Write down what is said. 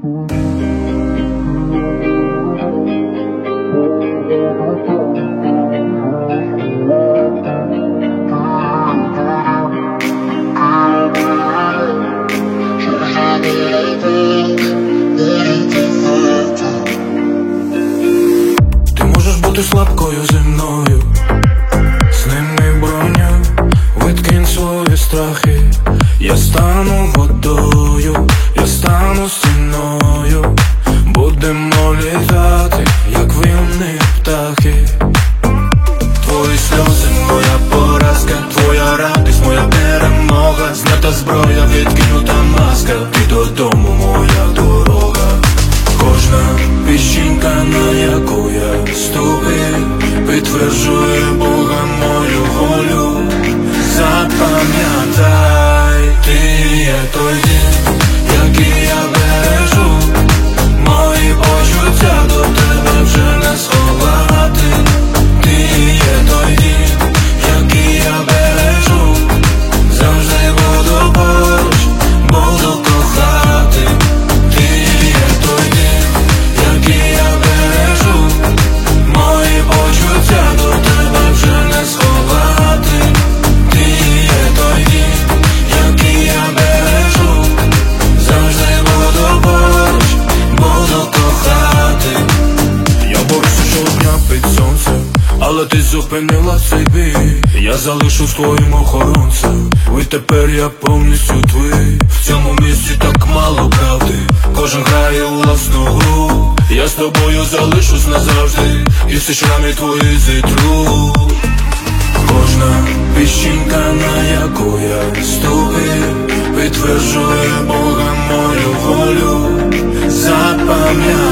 Ти можеш бути слабкою зі мною, з ними броня, викинь свої страхи. Я стану водою, я стану стіною. Будемо літати, як вільні птахи. Твої сльози, моя поразка, твоя радість, моя перемога. Знята зброя, відкинута маска, ти додому, моя дорога. Кожна піщинка, на яку я ступив, підтверджує Бога мою волю. Запам'ятай, ти є той дім, який я бережу. Мої почуття до тебе вже не сховати. Ти є той дім, який я бережу. Завжди буду поруч, буду кохати. Ти є той дім, який я бережу. Мої почуття до тебе вже не сховати. Ти є той дім, який я бережу. Завжди буду поруч, буду кохати. Я борюся щодня під сонцем, але ти зупинила цей бій. Я залишусь твоїм охоронцем, і тепер я повністю твій. В цьому місці так мало правди, кожен грає власну гру. Я з тобою залишусь назавжди, і всі шрами твої зітру. Кожна піщинка, на яку я ступив, підтверджує Бога мою волю. Запам'ятай.